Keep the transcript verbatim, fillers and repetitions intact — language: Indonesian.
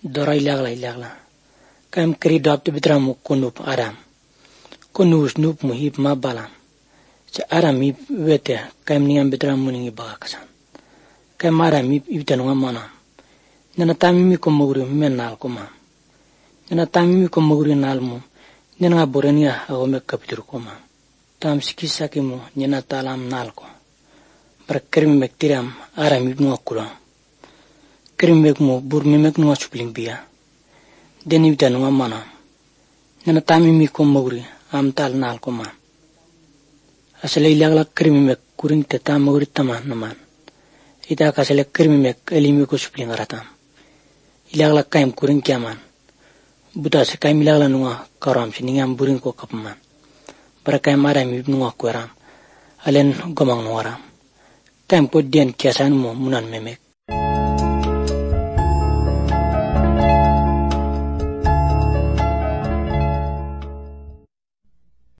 dorai lagla lagla kam kri dop te bitra mu kunup aram kunus nup mu hip ma balam cha aram hip wete kam niam bitra mu ningi bakasan kam aram hip ibtan ngamana nana tami mi ko mugri menal ko ma nana tami mi ko mugri nalmu nana borenia awme kapitur ko ma tam sikisa ki mu nana talam nalko bar krim mektiram aram hip nu akula krim mek mu bur mi mek nu chupling biya deni ibtan ngamana nana tami mi ko mugri am tal nal ko ma asale ilagla krim mek kuring te tam mugri taman naman ita kasale krim mek elimi ko chupling ratam ilagla kaim kuring kiaman buta se kaim ilagla nuwa karam siningam buring ko kapman bara kaim aram hip nuwa kweram alen gomang nuwaram kaim ko dien kiasan mo munan memek